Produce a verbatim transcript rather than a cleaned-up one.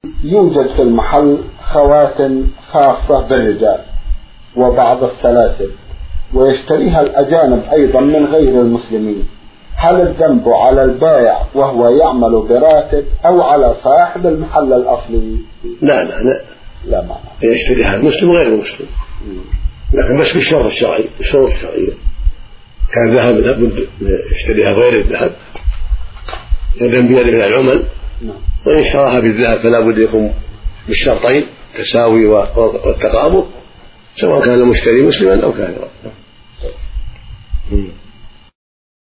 يوجد في المحل خواتم خاصة بالرجال وبعض السلاسل ويشتريها الأجانب أيضا من غير المسلمين، هل الذنب على البائع وهو يعمل براتب أو على صاحب المحل الأصلي؟ لا لا لا لا ما يشتريها المسلم غير المسلم، لكن بس بالشرط الشرعي، الشروط الشرعية. كان ذهب لابد يشتريها غير الذهب يدا بيد من العمل، وإن اشتراها بالذهب فلا بد يكون بالشرطين التساوي والتقابض، سواء كان المشتري مسلما أو كافرا.